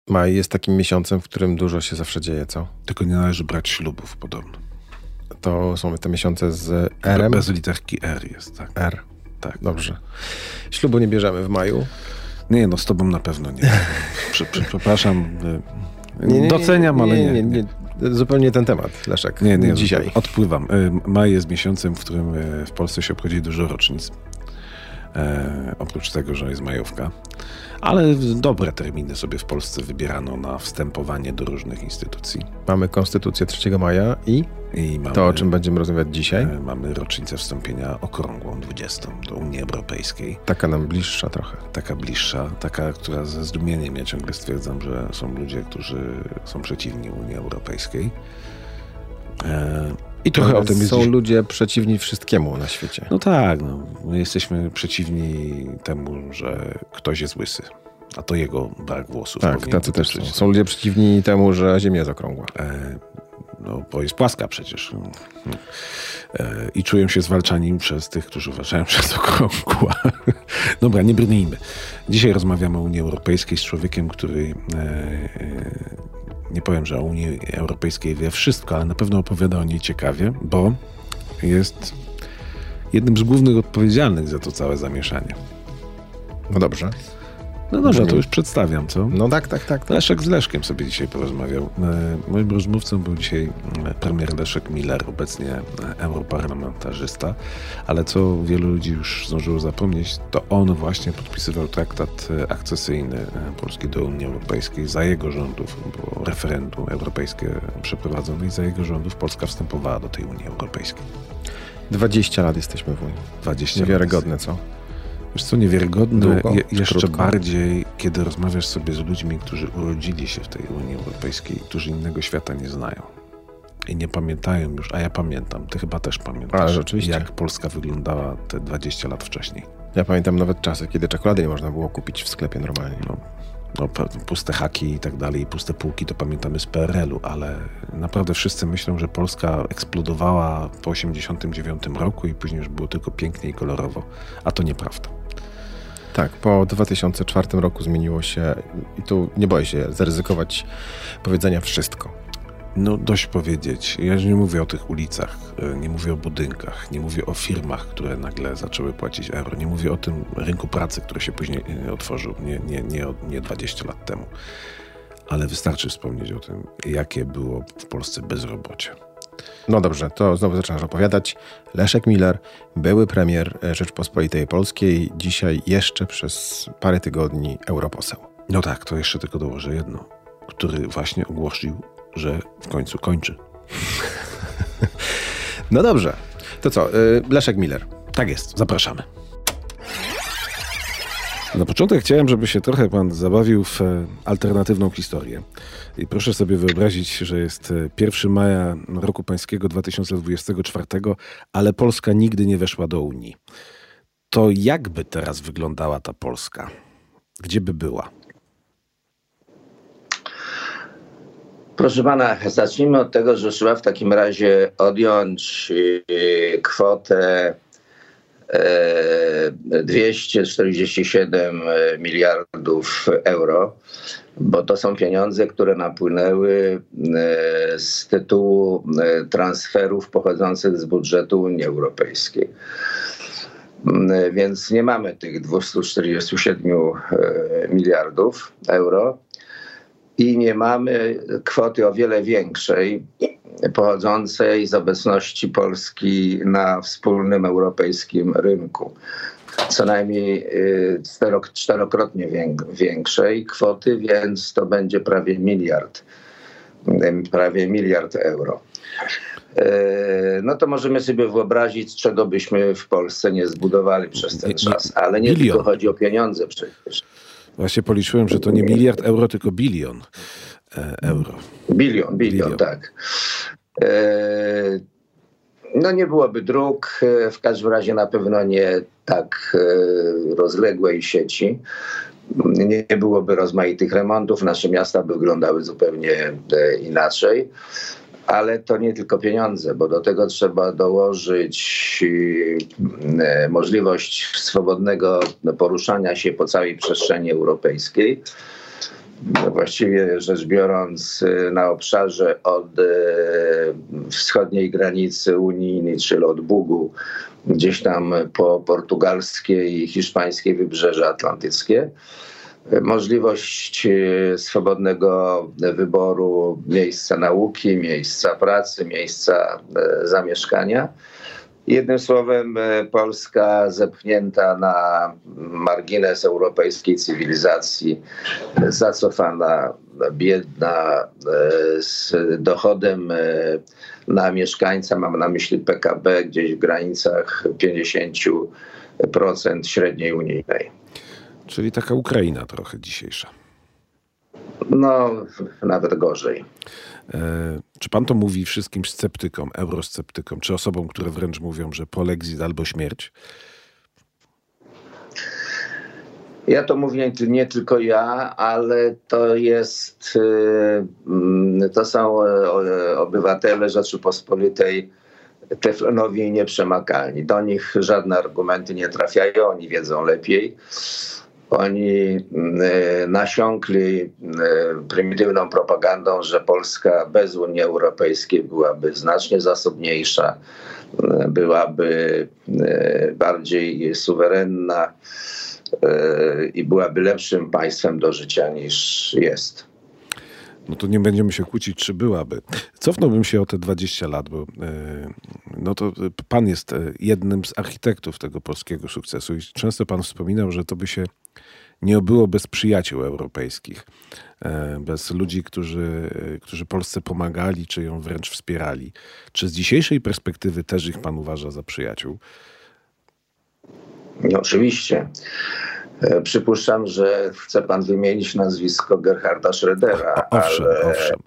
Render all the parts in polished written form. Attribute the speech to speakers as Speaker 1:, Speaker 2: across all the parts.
Speaker 1: Maj jest takim miesiącem, w którym dużo się zawsze dzieje, co?
Speaker 2: Tylko nie należy brać ślubów podobno.
Speaker 1: To są te miesiące z R-em?
Speaker 2: Bez literki R jest, tak.
Speaker 1: R.
Speaker 2: Tak.
Speaker 1: Dobrze. Ślubu nie bierzemy w maju?
Speaker 2: Nie, z tobą na pewno nie. Przepraszam. Doceniam, ale nie.
Speaker 1: Zupełnie ten temat, Leszek.
Speaker 2: Nie,
Speaker 1: dzisiaj.
Speaker 2: Odpływam. Maj jest miesiącem, w którym w Polsce się obchodzi dużo rocznic. Oprócz tego, że jest majówka. Ale dobre terminy sobie w Polsce wybierano na wstępowanie do różnych instytucji.
Speaker 1: Mamy Konstytucję 3 maja i mamy, to, o czym będziemy rozmawiać dzisiaj.
Speaker 2: Mamy rocznicę wstąpienia okrągłą 20 do Unii Europejskiej.
Speaker 1: Taka nam bliższa trochę.
Speaker 2: Taka bliższa, taka, która ze zdumieniem ja ciągle stwierdzam, że są ludzie, którzy są przeciwni Unii Europejskiej. I trochę o tym jest.
Speaker 1: Są ludzie przeciwni wszystkiemu na świecie.
Speaker 2: No tak, my jesteśmy przeciwni temu, że ktoś jest łysy, a to jego brak włosów.
Speaker 1: Tak, tacy też są. Są ludzie przeciwni temu, że Ziemia jest okrągła.
Speaker 2: Bo jest płaska przecież. I czują się zwalczani przez tych, którzy uważają, że jest okrągła. Dobra, nie brnijmy. Dzisiaj rozmawiamy o Unii Europejskiej z człowiekiem, który... Nie powiem, że o Unii Europejskiej wie wszystko, ale na pewno opowiada o niej ciekawie, bo jest jednym z głównych odpowiedzialnych za to całe zamieszanie.
Speaker 1: No dobrze.
Speaker 2: No dobrze, to już przedstawiam, co?
Speaker 1: No tak.
Speaker 2: Leszek z Leszkiem sobie dzisiaj porozmawiał. Moim rozmówcą był dzisiaj premier Leszek Miller, obecnie europarlamentarzysta, ale co wielu ludzi już zdążyło zapomnieć, to on właśnie podpisywał traktat akcesyjny Polski do Unii Europejskiej. Za jego rządów było referendum europejskie przeprowadzone i za jego rządów Polska wstępowała do tej Unii Europejskiej.
Speaker 1: 20 lat jesteśmy w Unii.
Speaker 2: 20
Speaker 1: Niewiarygodne, co?
Speaker 2: Wiesz co, niewiarygodne jeszcze
Speaker 1: krótko.
Speaker 2: Bardziej, kiedy rozmawiasz sobie z ludźmi, którzy urodzili się w tej Unii Europejskiej, którzy innego świata nie znają i nie pamiętają już, a ja pamiętam, ty chyba też pamiętasz,
Speaker 1: rzeczywiście.
Speaker 2: Jak Polska wyglądała te 20 lat wcześniej.
Speaker 1: Ja pamiętam nawet czasy, kiedy czekolady nie można było kupić w sklepie normalnie.
Speaker 2: Puste haki i tak dalej, puste półki to pamiętamy z PRL-u, ale naprawdę wszyscy myślą, że Polska eksplodowała po 1989 roku i później już było tylko pięknie i kolorowo, a to nieprawda.
Speaker 1: Tak, po 2004 roku zmieniło się i tu nie boję się zaryzykować powiedzenia wszystko.
Speaker 2: No dość powiedzieć. Ja już nie mówię o tych ulicach, nie mówię o budynkach, nie mówię o firmach, które nagle zaczęły płacić euro, nie mówię o tym rynku pracy, który się później otworzył, nie 20 lat temu. Ale wystarczy wspomnieć o tym, jakie było w Polsce bezrobocie.
Speaker 1: No dobrze, to znowu zaczynasz opowiadać. Leszek Miller, były premier Rzeczpospolitej Polskiej, dzisiaj jeszcze przez parę tygodni europoseł.
Speaker 2: No tak, to jeszcze tylko dołożę jedno, który właśnie ogłosił, że w końcu kończy.
Speaker 1: No dobrze. To co? Leszek Miller.
Speaker 2: Tak jest. Zapraszamy. Na początek chciałem, żeby się trochę pan zabawił w alternatywną historię. I proszę sobie wyobrazić, że jest 1 maja roku pańskiego 2024, ale Polska nigdy nie weszła do Unii. To jakby teraz wyglądała ta Polska? Gdzie by była?
Speaker 3: Proszę pana, zacznijmy od tego, że trzeba w takim razie odjąć kwotę 247 miliardów euro, bo to są pieniądze, które napłynęły z tytułu transferów pochodzących z budżetu Unii Europejskiej. Więc nie mamy tych 247 miliardów euro. I nie mamy kwoty o wiele większej, pochodzącej z obecności Polski na wspólnym europejskim rynku. Co najmniej czterokrotnie większej kwoty, więc to będzie prawie miliard euro. No to możemy sobie wyobrazić, czego byśmy w Polsce nie zbudowali przez ten czas. Ale nie tylko chodzi o pieniądze przecież.
Speaker 2: Właśnie policzyłem, że to nie miliard euro, tylko bilion euro.
Speaker 3: Bilion, tak. No nie byłoby dróg, w każdym razie na pewno nie tak rozległej sieci. Nie byłoby rozmaitych remontów, nasze miasta by wyglądały zupełnie inaczej. Ale to nie tylko pieniądze, bo do tego trzeba dołożyć możliwość swobodnego poruszania się po całej przestrzeni europejskiej. właściwie rzecz biorąc na obszarze od wschodniej granicy unijnej, czyli od Bugu, gdzieś tam po portugalskie i hiszpańskie wybrzeże atlantyckie. Możliwość swobodnego wyboru miejsca nauki, miejsca pracy, miejsca zamieszkania. Jednym słowem, Polska zepchnięta na margines europejskiej cywilizacji, zacofana, biedna, z dochodem na mieszkańca, mam na myśli PKB, gdzieś w granicach 50% średniej unijnej.
Speaker 2: Czyli taka Ukraina trochę dzisiejsza.
Speaker 3: No, nawet gorzej.
Speaker 2: Czy pan to mówi wszystkim sceptykom, eurosceptykom, czy osobom, które wręcz mówią, że polexit albo śmierć?
Speaker 3: Ja to mówię nie tylko ja, ale to są obywatele Rzeczypospolitej teflonowi i nieprzemakalni. Do nich żadne argumenty nie trafiają, oni wiedzą lepiej. Oni nasiąkli prymitywną propagandą, że Polska bez Unii Europejskiej byłaby znacznie zasobniejsza, byłaby bardziej suwerenna i byłaby lepszym państwem do życia niż jest.
Speaker 2: No to nie będziemy się kłócić, czy byłaby. Cofnąłbym się o te 20 lat, bo no to pan jest jednym z architektów tego polskiego sukcesu i często pan wspominał, że to by się nie obyło bez przyjaciół europejskich, bez ludzi, którzy Polsce pomagali, czy ją wręcz wspierali. Czy z dzisiejszej perspektywy też ich pan uważa za przyjaciół?
Speaker 3: No, oczywiście. Przypuszczam, że chce pan wymienić nazwisko Gerharda Schrödera.
Speaker 2: Owszem.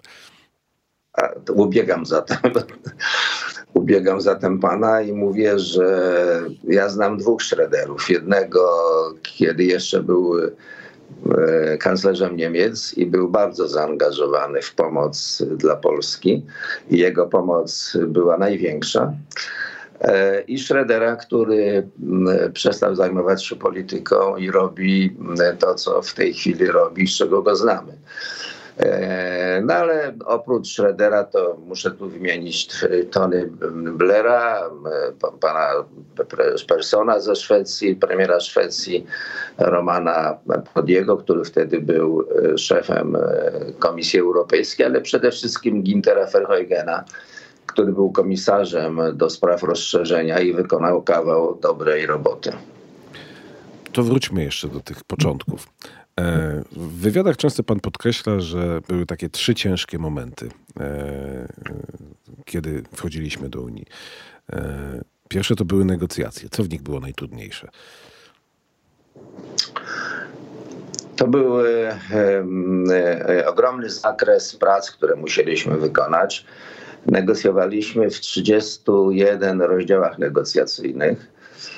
Speaker 3: Ubiegam zatem pana i mówię, że ja znam dwóch Schröderów. Jednego, kiedy jeszcze był kanclerzem Niemiec i był bardzo zaangażowany w pomoc dla Polski. I jego pomoc była największa. I Schrödera, który przestał zajmować się polityką i robi to, co w tej chwili robi, z czego go znamy. No ale oprócz Schrödera to muszę tu wymienić Tony Blaira, pana Perssona ze Szwecji, premiera Szwecji Romana Prodiego, który wtedy był szefem Komisji Europejskiej, ale przede wszystkim Günthera Verheugena, który był komisarzem do spraw rozszerzenia i wykonał kawał dobrej roboty.
Speaker 2: To wróćmy jeszcze do tych początków. W wywiadach często pan podkreśla, że były takie 3 ciężkie momenty, kiedy wchodziliśmy do Unii. Pierwsze to były negocjacje. Co w nich było najtrudniejsze?
Speaker 3: To był ogromny zakres prac, które musieliśmy wykonać. Negocjowaliśmy w 31 rozdziałach negocjacyjnych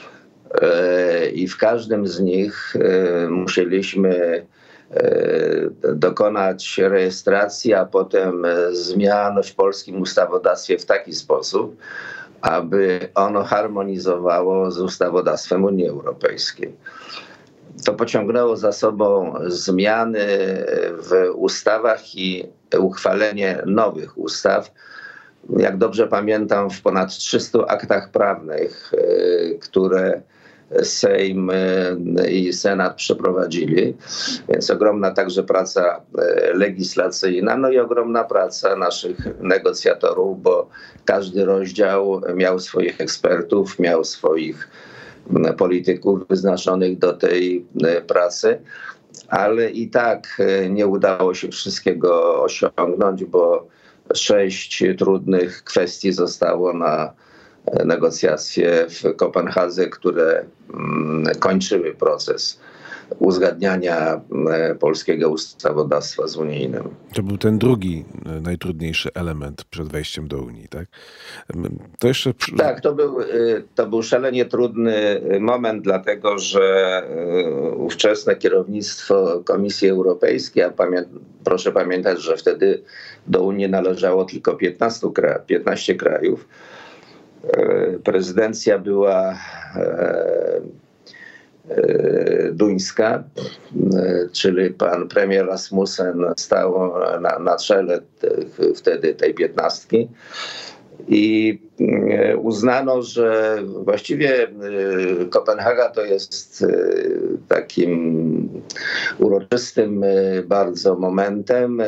Speaker 3: i w każdym z nich musieliśmy dokonać rejestracji, a potem zmian w polskim ustawodawstwie w taki sposób, aby ono harmonizowało z ustawodawstwem Unii Europejskiej. To pociągnęło za sobą zmiany w ustawach i uchwalenie nowych ustaw. Jak dobrze pamiętam, w ponad 300 aktach prawnych, które Sejm i Senat przeprowadzili, więc ogromna także praca legislacyjna, no i ogromna praca naszych negocjatorów, bo każdy rozdział miał swoich ekspertów, miał swoich polityków wyznaczonych do tej pracy, ale i tak nie udało się wszystkiego osiągnąć, bo 6 trudnych kwestii zostało na negocjacje w Kopenhadze, które kończyły proces uzgadniania polskiego ustawodawstwa z unijnym.
Speaker 2: To był ten drugi najtrudniejszy element przed wejściem do Unii, tak? To jeszcze...
Speaker 3: Tak, to był szalenie trudny moment, dlatego że ówczesne kierownictwo Komisji Europejskiej, a proszę pamiętać, że wtedy do Unii należało tylko 15 krajów. Prezydencja była duńska, czyli pan premier Rasmussen stał na czele wtedy tej 15. I uznano, że właściwie Kopenhaga to jest takim uroczystym bardzo momentem.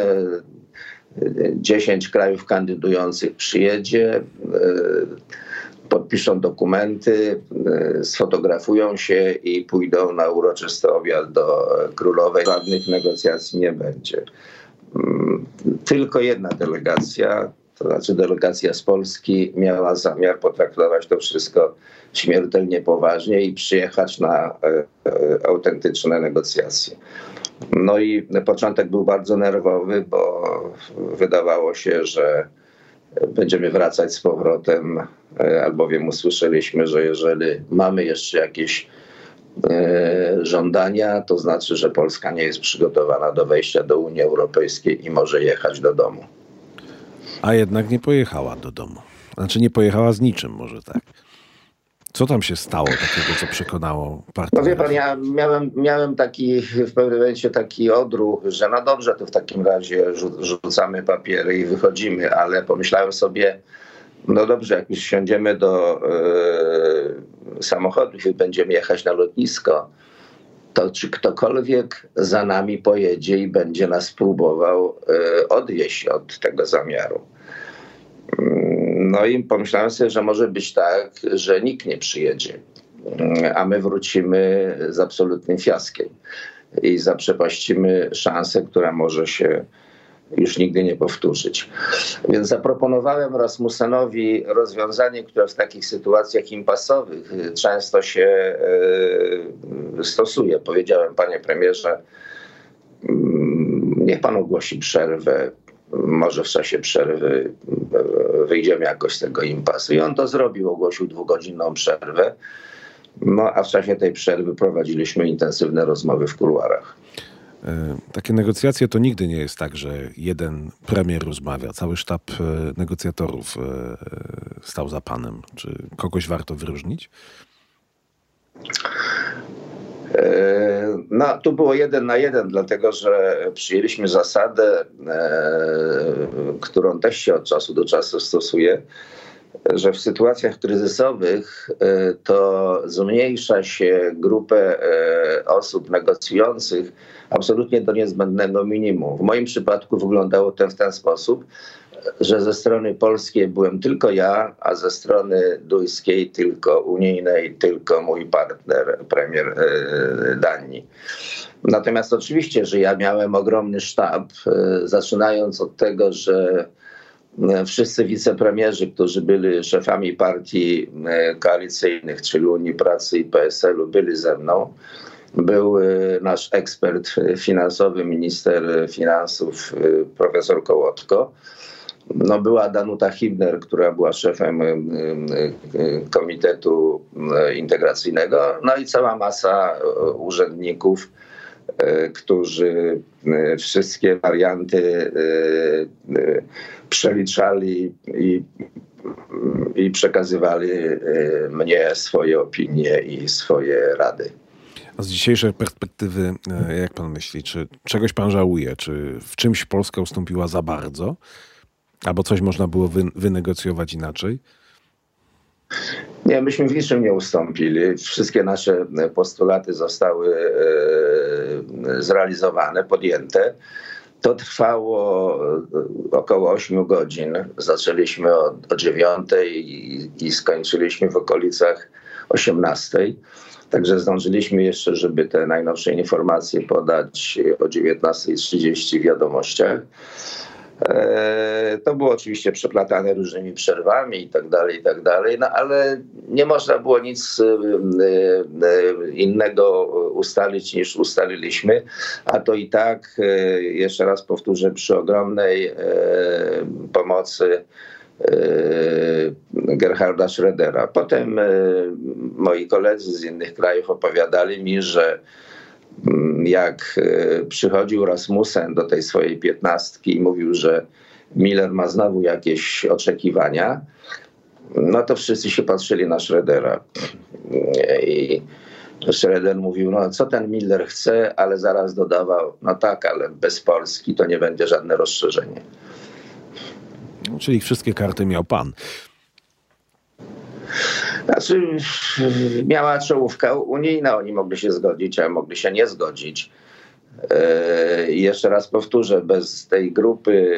Speaker 3: 10 krajów kandydujących przyjedzie, podpiszą dokumenty, sfotografują się i pójdą na uroczysty obiad do królowej. Żadnych negocjacji nie będzie. Tylko jedna delegacja, to znaczy delegacja z Polski, miała zamiar potraktować to wszystko śmiertelnie poważnie i przyjechać na autentyczne negocjacje. No i początek był bardzo nerwowy, bo wydawało się, że będziemy wracać z powrotem, albowiem usłyszeliśmy, że jeżeli mamy jeszcze jakieś żądania, to znaczy, że Polska nie jest przygotowana do wejścia do Unii Europejskiej i może jechać do domu.
Speaker 2: A jednak nie pojechała do domu. Znaczy nie pojechała z niczym, może tak. Co tam się stało takiego, co przekonało partnerów?
Speaker 3: No wie pan, ja miałem w pewnym momencie taki odruch, że no dobrze, to w takim razie rzucamy papiery i wychodzimy, ale pomyślałem sobie, no dobrze, jak już wsiądziemy do samochodów i będziemy jechać na lotnisko, to czy ktokolwiek za nami pojedzie i będzie nas próbował odwieźć od tego zamiaru. No i pomyślałem sobie, że może być tak, że nikt nie przyjedzie, a my wrócimy z absolutnym fiaskiem i zaprzepaścimy szansę, która może się już nigdy nie powtórzyć. Więc zaproponowałem Rasmussenowi rozwiązanie, które w takich sytuacjach impasowych często się stosuje. Powiedziałem: panie premierze, niech pan ogłosi przerwę. Może w czasie przerwy wyjdziemy jakoś z tego impasu. I on to zrobił, ogłosił 2-godzinną przerwę. No a w czasie tej przerwy prowadziliśmy intensywne rozmowy w kuluarach.
Speaker 2: Takie negocjacje to nigdy nie jest tak, że jeden premier rozmawia. Cały sztab negocjatorów stał za panem. Czy kogoś warto wyróżnić?
Speaker 3: No, tu było 1 na 1, dlatego że przyjęliśmy zasadę, którą też się od czasu do czasu stosuje, że w sytuacjach kryzysowych to zmniejsza się grupę osób negocjujących absolutnie do niezbędnego minimum. W moim przypadku wyglądało to w ten sposób, że ze strony polskiej byłem tylko ja, a ze strony duńskiej, tylko unijnej, tylko mój partner, premier Danii. Natomiast oczywiście, że ja miałem ogromny sztab, zaczynając od tego, że wszyscy wicepremierzy, którzy byli szefami partii koalicyjnych, czyli Unii Pracy i PSL-u, byli ze mną. Był nasz ekspert finansowy, minister finansów, profesor Kołotko. No, była Danuta Hübner, która była szefem Komitetu Integracyjnego, no i cała masa urzędników, którzy wszystkie warianty przeliczali i przekazywali mnie swoje opinie i swoje rady.
Speaker 2: A z dzisiejszej perspektywy, jak pan myśli, czy czegoś pan żałuje? Czy w czymś Polska ustąpiła za bardzo? Albo coś można było wynegocjować inaczej?
Speaker 3: Nie, myśmy w niczym nie ustąpili. Wszystkie nasze postulaty zostały zrealizowane, podjęte. To trwało około 8 godzin. Zaczęliśmy o 9:00 i skończyliśmy w okolicach 18:00. Także zdążyliśmy jeszcze, żeby te najnowsze informacje podać o 19:30 w wiadomościach. To było oczywiście przeplatane różnymi przerwami i tak dalej, no ale nie można było nic innego ustalić niż ustaliliśmy, a to i tak, jeszcze raz powtórzę, przy ogromnej pomocy Gerharda Schrödera. Potem moi koledzy z innych krajów opowiadali mi, że jak przychodził Rasmussen do tej swojej 15 i mówił, że Miller ma znowu jakieś oczekiwania, no to wszyscy się patrzyli na Schrödera. I Schroeder mówił, no co ten Miller chce, ale zaraz dodawał, no tak, ale bez Polski to nie będzie żadne rozszerzenie.
Speaker 2: Czyli wszystkie karty miał pan.
Speaker 3: Znaczy, miała czołówka unijna, oni mogli się zgodzić, a mogli się nie zgodzić. I jeszcze raz powtórzę, bez tej grupy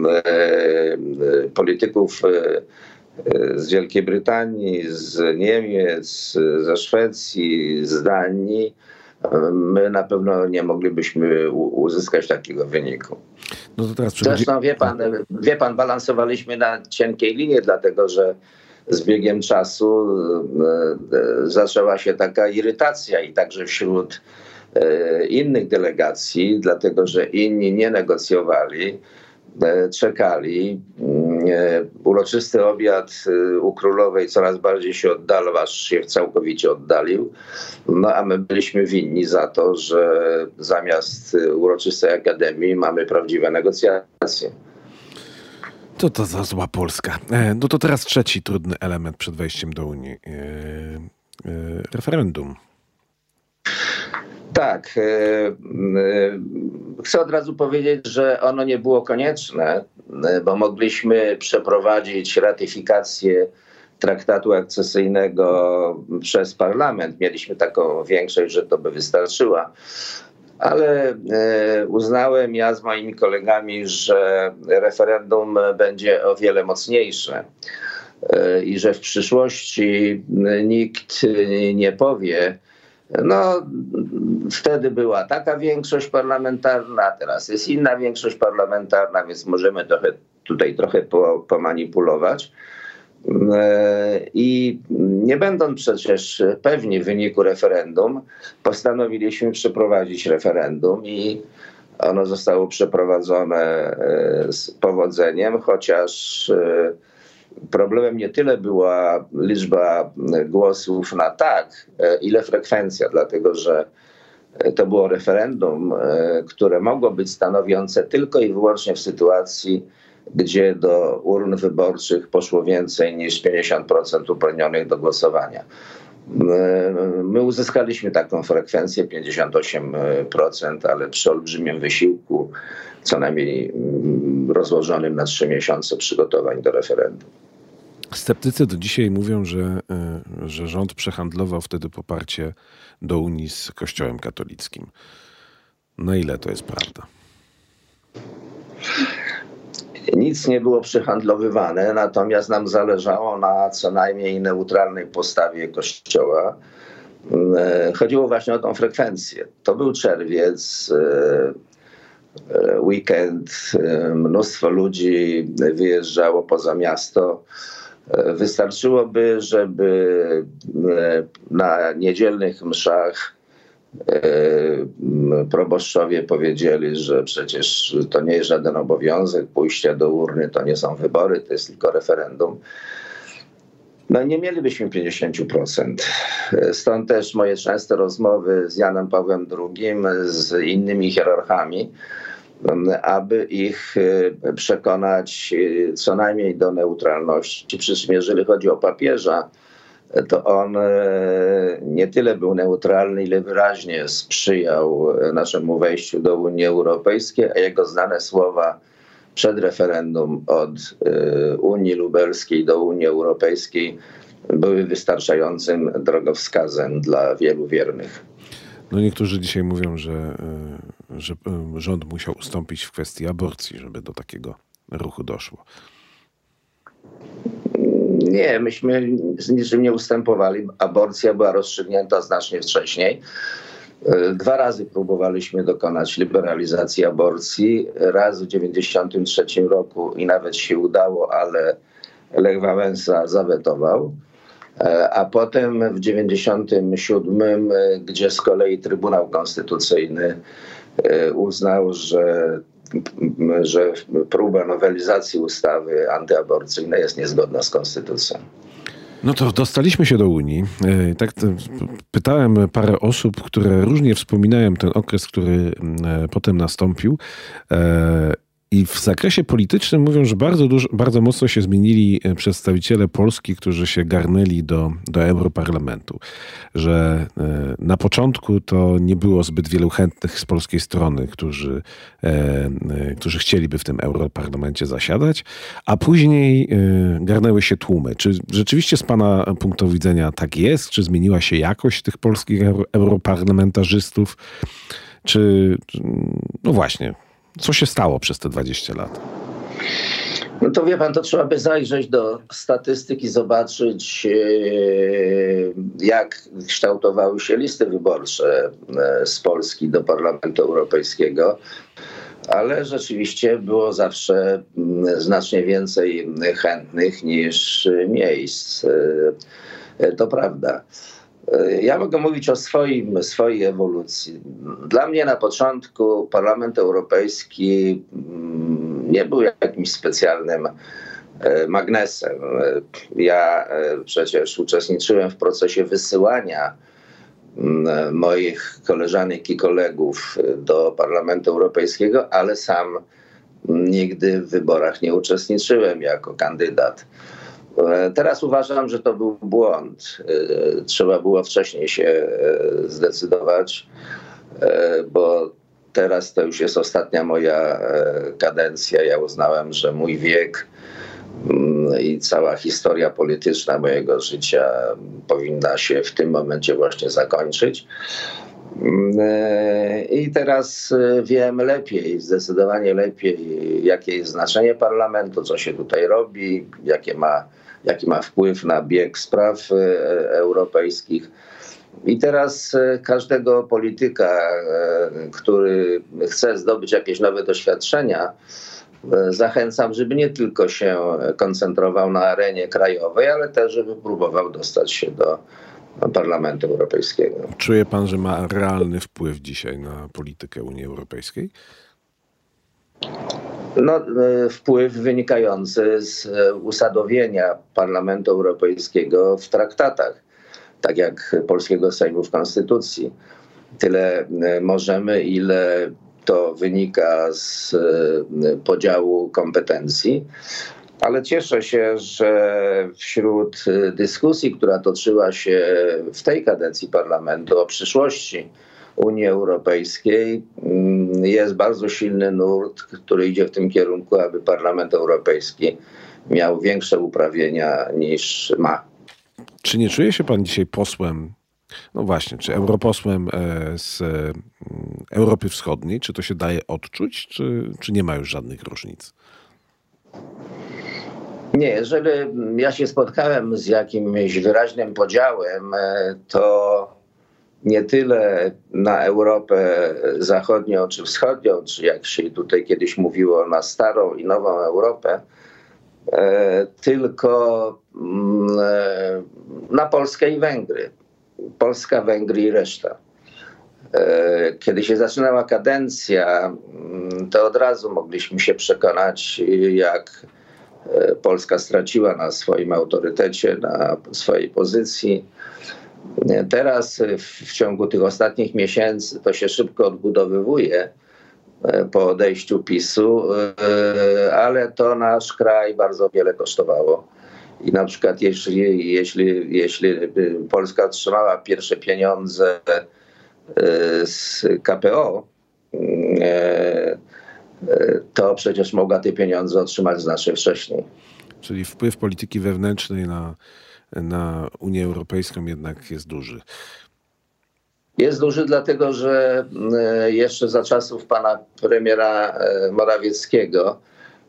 Speaker 3: polityków z Wielkiej Brytanii, z Niemiec, ze Szwecji, z Danii, my na pewno nie moglibyśmy uzyskać takiego wyniku.
Speaker 2: No to teraz
Speaker 3: Zresztą wie pan, balansowaliśmy na cienkiej linie, dlatego że z biegiem czasu zaczęła się taka irytacja i także wśród innych delegacji, dlatego że inni nie negocjowali, czekali. Uroczysty obiad u królowej coraz bardziej się oddalał, aż się całkowicie oddalił. No a my byliśmy winni za to, że zamiast uroczystej akademii mamy prawdziwe negocjacje.
Speaker 2: To za zła Polska. No to teraz trzeci trudny element przed wejściem do Unii. Referendum.
Speaker 3: Tak. Chcę od razu powiedzieć, że ono nie było konieczne, bo mogliśmy przeprowadzić ratyfikację traktatu akcesyjnego przez parlament. Mieliśmy taką większość, że to by wystarczyła. Ale uznałem ja z moimi kolegami, że referendum będzie o wiele mocniejsze i że w przyszłości nikt nie powie, no wtedy była taka większość parlamentarna, teraz jest inna większość parlamentarna, więc możemy trochę pomanipulować. I nie będąc przecież pewni wyniku referendum, postanowiliśmy przeprowadzić referendum i ono zostało przeprowadzone z powodzeniem, chociaż problemem nie tyle była liczba głosów na tak, ile frekwencja, dlatego że to było referendum, które mogło być stanowiące tylko i wyłącznie w sytuacji, gdzie do urn wyborczych poszło więcej niż 50% uprawnionych do głosowania. My uzyskaliśmy taką frekwencję 58%, ale przy olbrzymim wysiłku, co najmniej rozłożonym na 3 miesiące przygotowań do referendum.
Speaker 2: Sceptycy do dzisiaj mówią, że rząd przehandlował wtedy poparcie do Unii z Kościołem katolickim. Na ile to jest prawda?
Speaker 3: Nic nie było przehandlowywane, natomiast nam zależało na co najmniej neutralnej postawie Kościoła. Chodziło właśnie o tą frekwencję. To był czerwiec, weekend, mnóstwo ludzi wyjeżdżało poza miasto. Wystarczyłoby, żeby na niedzielnych mszach proboszczowie powiedzieli, że przecież to nie jest żaden obowiązek pójścia do urny, to nie są wybory, to jest tylko referendum. No nie mielibyśmy 50%. Stąd też moje częste rozmowy z Janem Pawłem II, z innymi hierarchami, aby ich przekonać co najmniej do neutralności. Przy czym jeżeli chodzi o papieża, to on nie tyle był neutralny, ile wyraźnie sprzyjał naszemu wejściu do Unii Europejskiej, a jego znane słowa przed referendum od Unii Lubelskiej do Unii Europejskiej były wystarczającym drogowskazem dla wielu wiernych.
Speaker 2: No niektórzy dzisiaj mówią, że rząd musiał ustąpić w kwestii aborcji, żeby do takiego ruchu doszło.
Speaker 3: Nie, myśmy z niczym nie ustępowali. Aborcja była rozstrzygnięta znacznie wcześniej. 2 razy próbowaliśmy dokonać liberalizacji aborcji. Raz w 1993 roku i nawet się udało, ale Lech Wałęsa zawetował. A potem w 1997, gdzie z kolei Trybunał Konstytucyjny uznał, że próba nowelizacji ustawy antyaborcyjnej jest niezgodna z konstytucją.
Speaker 2: No to dostaliśmy się do Unii. Tak, pytałem parę osób, które różnie wspominają ten okres, który potem nastąpił. I w zakresie politycznym mówią, że bardzo mocno się zmienili przedstawiciele Polski, którzy się garnęli do Europarlamentu. Że na początku to nie było zbyt wielu chętnych z polskiej strony, którzy chcieliby w tym Europarlamencie zasiadać, a później garnęły się tłumy. Czy rzeczywiście z pana punktu widzenia tak jest? Czy zmieniła się jakość tych polskich europarlamentarzystów? No właśnie, co się stało przez te 20 lat?
Speaker 3: No to wie pan, to trzeba by zajrzeć do statystyki, zobaczyć, jak kształtowały się listy wyborcze z Polski do Parlamentu Europejskiego, ale rzeczywiście było zawsze znacznie więcej chętnych niż miejsc. To prawda. Ja mogę mówić o swojej ewolucji. Dla mnie na początku Parlament Europejski nie był jakimś specjalnym magnesem. Ja przecież uczestniczyłem w procesie wysyłania moich koleżanek i kolegów do Parlamentu Europejskiego, ale sam nigdy w wyborach nie uczestniczyłem jako kandydat. Teraz uważam, że to był błąd. Trzeba było wcześniej się zdecydować, bo teraz to już jest ostatnia moja kadencja. Ja uznałem, że mój wiek i cała historia polityczna mojego życia powinna się w tym momencie właśnie zakończyć. I teraz wiem lepiej, zdecydowanie lepiej, jakie jest znaczenie parlamentu, co się tutaj robi, jaki ma wpływ na bieg spraw europejskich. I teraz każdego polityka, który chce zdobyć jakieś nowe doświadczenia, zachęcam, żeby nie tylko się koncentrował na arenie krajowej, ale też, żeby próbował dostać się do Parlamentu Europejskiego.
Speaker 2: Czuje pan, że ma realny wpływ dzisiaj na politykę Unii Europejskiej?
Speaker 3: No, wpływ wynikający z usadowienia Parlamentu Europejskiego w traktatach, tak jak polskiego Sejmu w Konstytucji. Tyle możemy, ile to wynika z podziału kompetencji. Ale cieszę się, że wśród dyskusji, która toczyła się w tej kadencji parlamentu o przyszłości Unii Europejskiej, jest bardzo silny nurt, który idzie w tym kierunku, aby Parlament Europejski miał większe uprawnienia niż ma.
Speaker 2: Czy nie czuje się pan dzisiaj posłem, no właśnie, czy europosłem z Europy Wschodniej? Czy to się daje odczuć, czy nie ma już żadnych różnic?
Speaker 3: Nie, jeżeli ja się spotkałem z jakimś wyraźnym podziałem, to nie tyle na Europę Zachodnią czy Wschodnią, czy jak się tutaj kiedyś mówiło, na starą i nową Europę, tylko na Polskę i Węgry. Polska, Węgry i reszta. Kiedy się zaczynała kadencja, to od razu mogliśmy się przekonać, jak Polska straciła na swoim autorytecie, na swojej pozycji. Teraz w ciągu tych ostatnich miesięcy to się szybko odbudowywuje po odejściu PiS-u, ale to nasz kraj bardzo wiele kosztowało. I na przykład jeśli Polska otrzymała pierwsze pieniądze z KPO, to przecież mogła te pieniądze otrzymać znacznie wcześniej.
Speaker 2: Czyli wpływ polityki wewnętrznej na Unię Europejską jednak jest duży.
Speaker 3: Jest duży dlatego, że jeszcze za czasów pana premiera Morawieckiego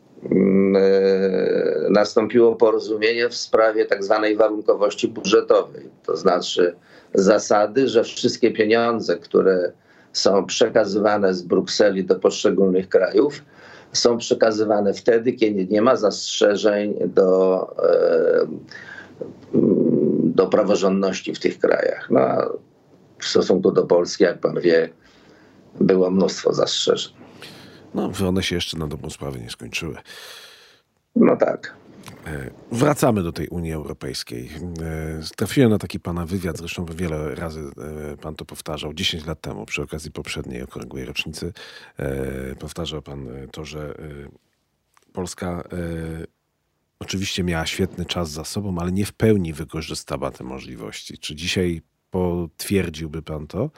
Speaker 3: nastąpiło porozumienie w sprawie tak zwanej warunkowości budżetowej. To znaczy zasady, że wszystkie pieniądze, które są przekazywane z Brukseli do poszczególnych krajów, są przekazywane wtedy, kiedy nie ma zastrzeżeń do praworządności w tych krajach. No, a w stosunku do Polski, jak pan wie, było mnóstwo zastrzeżeń.
Speaker 2: No, one się jeszcze na dobrą sprawę nie skończyły.
Speaker 3: No tak.
Speaker 2: Wracamy do tej Unii Europejskiej. Trafiłem na taki pana wywiad, zresztą wiele razy pan to powtarzał, 10 lat temu przy okazji poprzedniej okrągłej rocznicy. Powtarzał pan to, że Polska oczywiście miała świetny czas za sobą, ale nie w pełni wykorzystała te możliwości. Czy dzisiaj potwierdziłby pan to?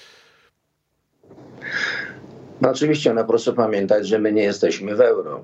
Speaker 3: No oczywiście, no proszę pamiętać, że my nie jesteśmy w euro.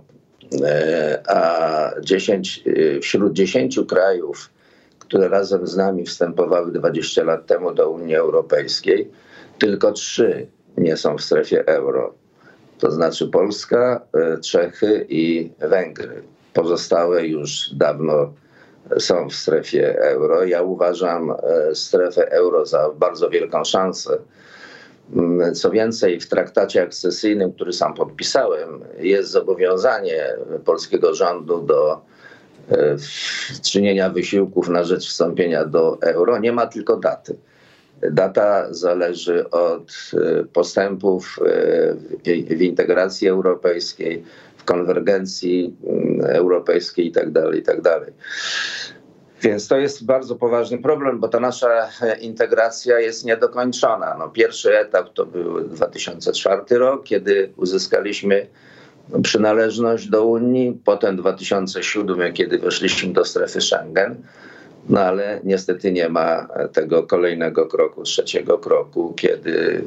Speaker 3: A wśród 10 krajów, które razem z nami wstępowały 20 lat temu do Unii Europejskiej, tylko 3 nie są w strefie euro. To znaczy Polska, Czechy i Węgry. Pozostałe już dawno są w strefie euro. Ja uważam strefę euro za bardzo wielką szansę. Co więcej, w traktacie akcesyjnym, który sam podpisałem, jest zobowiązanie polskiego rządu do czynienia wysiłków na rzecz wstąpienia do euro. Nie ma tylko daty. Data zależy od postępów w integracji europejskiej, w konwergencji europejskiej itd., itd. Więc to jest bardzo poważny problem, bo ta nasza integracja jest niedokończona. No, pierwszy etap to był 2004 rok, kiedy uzyskaliśmy przynależność do Unii, potem 2007, kiedy weszliśmy do strefy Schengen, no ale niestety nie ma tego kolejnego kroku, trzeciego kroku, kiedy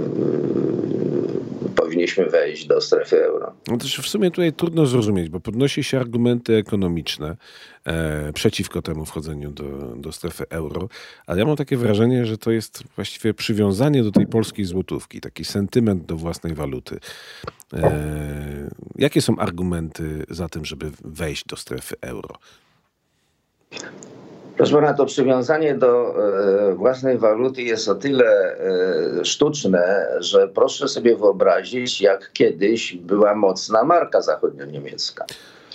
Speaker 3: powinniśmy wejść do strefy euro.
Speaker 2: No to się w sumie tutaj trudno zrozumieć, bo podnosi się argumenty ekonomiczne przeciwko temu wchodzeniu do strefy euro, ale ja mam takie wrażenie, że to jest właściwie przywiązanie do tej polskiej złotówki, taki sentyment do własnej waluty. Jakie są argumenty za tym, żeby wejść do strefy euro?
Speaker 3: Proszę pana, to przywiązanie do własnej waluty jest o tyle sztuczne, że proszę sobie wyobrazić, jak kiedyś była mocna marka zachodnio-niemiecka.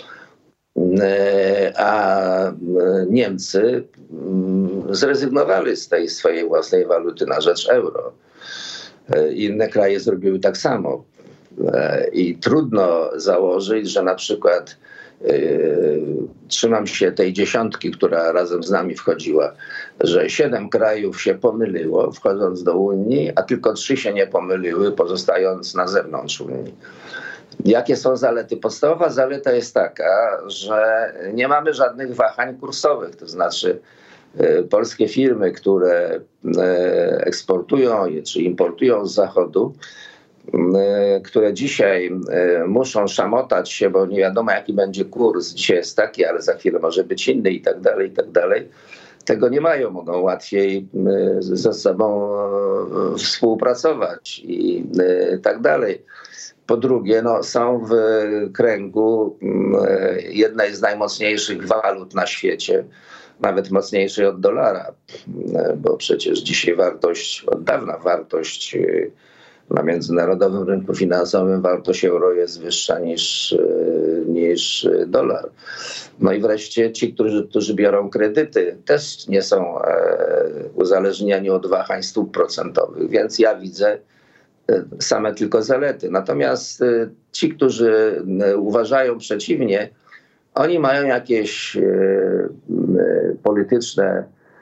Speaker 3: A Niemcy zrezygnowali z tej swojej własnej waluty na rzecz euro. Inne kraje zrobiły tak samo. I trudno założyć, że na przykład trzymam się tej 10, która razem z nami wchodziła, że 7 krajów się pomyliło wchodząc do Unii, a tylko 3 się nie pomyliły, pozostając na zewnątrz Unii. Jakie są zalety? Podstawowa zaleta jest taka, że nie mamy żadnych wahań kursowych, to znaczy polskie firmy, które eksportują czy importują z Zachodu, które dzisiaj muszą szamotać się, bo nie wiadomo jaki będzie kurs. Dzisiaj jest taki, ale za chwilę może być inny i tak dalej. Tego nie mają, mogą łatwiej ze sobą współpracować i tak dalej. Po drugie, no, są w kręgu jednej z najmocniejszych walut na świecie, nawet mocniejszej od dolara, bo przecież dzisiaj od dawna wartość na międzynarodowym rynku finansowym wartość euro jest wyższa niż dolar. No i wreszcie ci, którzy biorą kredyty, też nie są uzależnieni od wahań stóp procentowych, więc ja widzę same tylko zalety. Natomiast ci, którzy uważają przeciwnie, oni mają jakieś polityczne,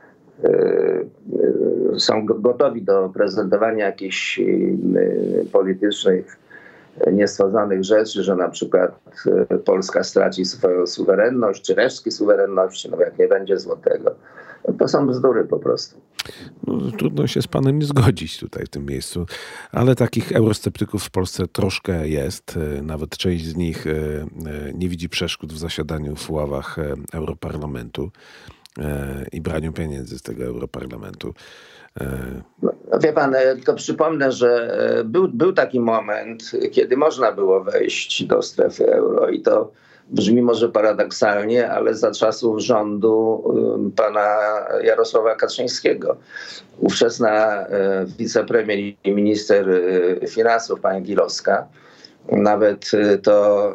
Speaker 3: są gotowi do prezentowania jakichś politycznych, niestworzonych rzeczy, że na przykład Polska straci swoją suwerenność, czy resztki suwerenności, no jak nie będzie złotego. No to są bzdury po prostu.
Speaker 2: No, trudno się z panem nie zgodzić tutaj w tym miejscu, ale takich eurosceptyków w Polsce troszkę jest. Nawet część z nich nie widzi przeszkód w zasiadaniu w ławach Europarlamentu i braniu pieniędzy z tego Europarlamentu.
Speaker 3: No, wie pan, tylko przypomnę, że był taki moment, kiedy można było wejść do strefy euro i to brzmi może paradoksalnie, ale za czasów rządu pana Jarosława Kaczyńskiego. Ówczesna wicepremier i minister finansów pani Gilowska nawet to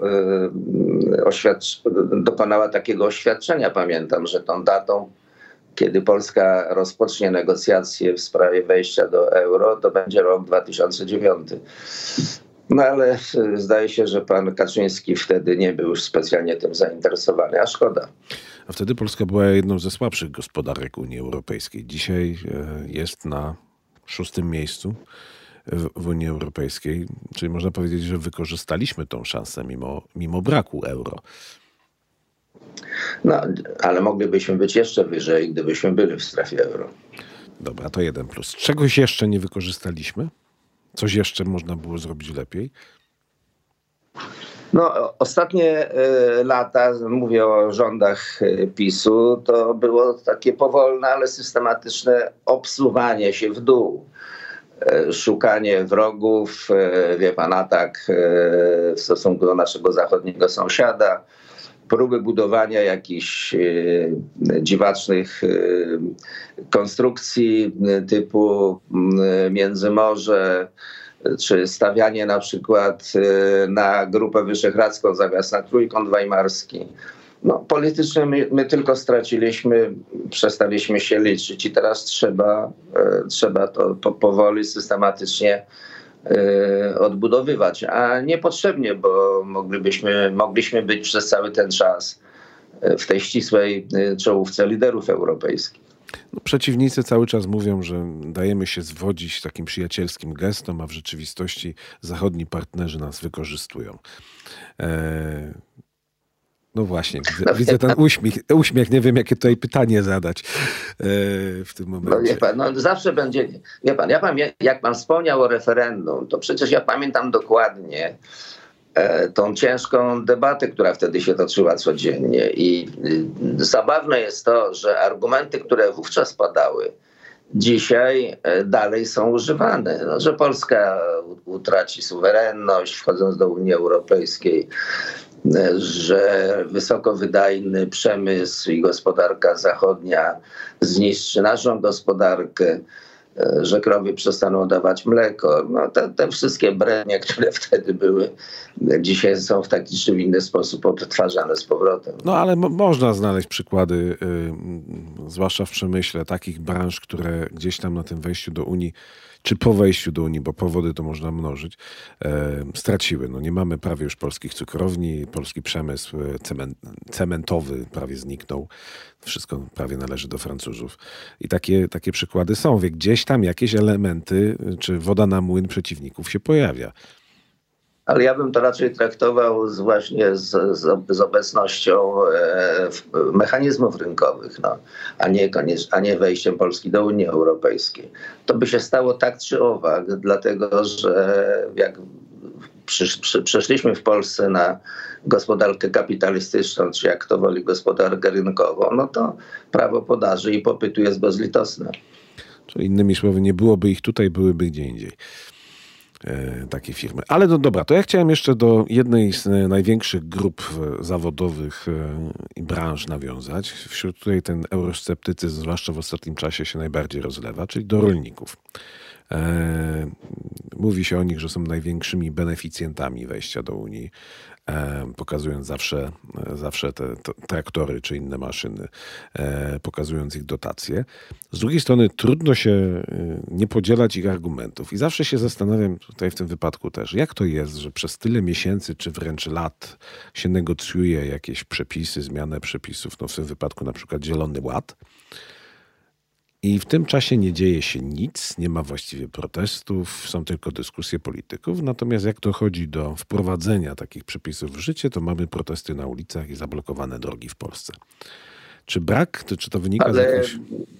Speaker 3: dokonała takiego oświadczenia, pamiętam, że tą datą, kiedy Polska rozpocznie negocjacje w sprawie wejścia do euro, to będzie rok 2009. No ale zdaje się, że pan Kaczyński wtedy nie był już specjalnie tym zainteresowany, a szkoda.
Speaker 2: A wtedy Polska była jedną ze słabszych gospodarek Unii Europejskiej. Dzisiaj jest na 6. miejscu w Unii Europejskiej. Czyli można powiedzieć, że wykorzystaliśmy tą szansę mimo braku euro.
Speaker 3: No, ale moglibyśmy być jeszcze wyżej, gdybyśmy byli w strefie euro.
Speaker 2: Dobra, to 1 plus. Czegoś jeszcze nie wykorzystaliśmy? Coś jeszcze można było zrobić lepiej?
Speaker 3: No, ostatnie lata, mówię o rządach PiS-u, to było takie powolne, ale systematyczne obsuwanie się w dół. Szukanie wrogów, wie pan, atak w stosunku do naszego zachodniego sąsiada, próby budowania jakichś dziwacznych konstrukcji typu Międzymorze, czy stawianie na przykład na Grupę Wyszehradzką zamiast na Trójkąt Weimarski. No, politycznie my tylko straciliśmy, przestaliśmy się liczyć i teraz trzeba to powoli, systematycznie odbudowywać, a niepotrzebnie, bo mogliśmy być przez cały ten czas w tej ścisłej czołówce liderów europejskich.
Speaker 2: No, przeciwnicy cały czas mówią, że dajemy się zwodzić takim przyjacielskim gestom, a w rzeczywistości zachodni partnerzy nas wykorzystują. No właśnie, widzę ten uśmiech, nie wiem jakie tutaj pytanie zadać w tym momencie.
Speaker 3: No wie pan, no zawsze będzie, wie pan, jak pan wspomniał o referendum, to przecież ja pamiętam dokładnie tą ciężką debatę, która wtedy się toczyła codziennie i zabawne jest to, że argumenty, które wówczas padały, dzisiaj dalej są używane. No, że Polska utraci suwerenność wchodząc do Unii Europejskiej, że wysokowydajny przemysł i gospodarka zachodnia zniszczy naszą gospodarkę, że krowy przestaną dawać mleko. No, te wszystkie brednie, które wtedy były, dzisiaj są w taki czy inny sposób odtwarzane z powrotem.
Speaker 2: No ale można znaleźć przykłady, zwłaszcza w przemyśle, takich branż, które gdzieś tam na tym wejściu do Unii, czy po wejściu do Unii, bo powody to można mnożyć, straciły. No nie mamy prawie już polskich cukrowni, polski przemysł cementowy prawie zniknął. Wszystko prawie należy do Francuzów. I takie przykłady są. Wie, gdzieś tam jakieś elementy, czy woda na młyn przeciwników się pojawia.
Speaker 3: Ale ja bym to raczej traktował właśnie z obecnością mechanizmów rynkowych, no, a nie wejściem Polski do Unii Europejskiej. To by się stało tak czy owak, dlatego że jak przeszliśmy w Polsce na gospodarkę kapitalistyczną, czy jak to woli gospodarkę rynkową, no to prawo podaży i popytu jest bezlitosne.
Speaker 2: Czyli innymi słowy, nie byłoby ich tutaj, byłyby gdzie indziej. Takie firmy. Ale no dobra, to ja chciałem jeszcze do jednej z największych grup zawodowych i branż nawiązać. Wśród której ten eurosceptycyzm, zwłaszcza w ostatnim czasie, się najbardziej rozlewa, czyli do rolników. Mówi się o nich, że są największymi beneficjentami wejścia do Unii, pokazując zawsze te traktory czy inne maszyny, pokazując ich dotacje. Z drugiej strony trudno się nie podzielać ich argumentów i zawsze się zastanawiam, tutaj w tym wypadku też, jak to jest, że przez tyle miesięcy czy wręcz lat się negocjuje jakieś przepisy, zmianę przepisów, no w tym wypadku na przykład Zielony Ład, i w tym czasie nie dzieje się nic, nie ma właściwie protestów, są tylko dyskusje polityków. Natomiast jak dochodzi do wprowadzenia takich przepisów w życie, to mamy protesty na ulicach i zablokowane drogi w Polsce. Czy czy to wynika z jakiejś...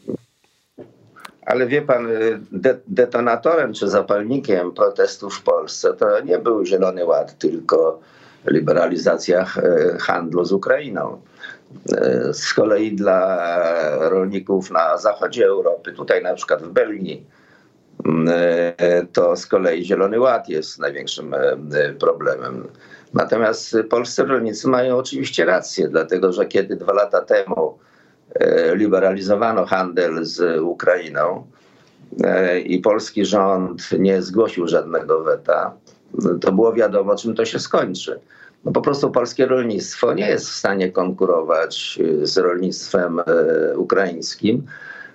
Speaker 3: Ale wie pan, detonatorem czy zapalnikiem protestów w Polsce to nie był Zielony Ład, tylko liberalizacja handlu z Ukrainą. Z kolei dla rolników na zachodzie Europy, tutaj na przykład w Belgii, to z kolei Zielony Ład jest największym problemem. Natomiast polscy rolnicy mają oczywiście rację, dlatego że kiedy 2 lata temu liberalizowano handel z Ukrainą i polski rząd nie zgłosił żadnego weta, to było wiadomo, czym to się skończy. No po prostu polskie rolnictwo nie jest w stanie konkurować z rolnictwem ukraińskim,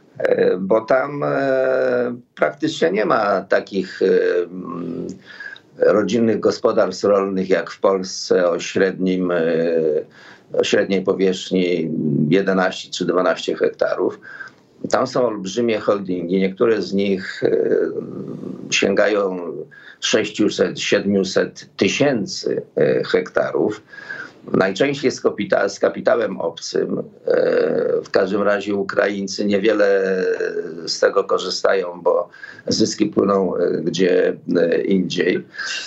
Speaker 3: bo tam praktycznie nie ma takich rodzinnych gospodarstw rolnych, jak w Polsce, o średniej powierzchni 11 czy 12 hektarów. Tam są olbrzymie holdingi, niektóre z nich sięgają 600-700 tysięcy hektarów. Najczęściej z kapitałem obcym. W każdym razie Ukraińcy niewiele z tego korzystają, bo zyski płyną gdzie indziej.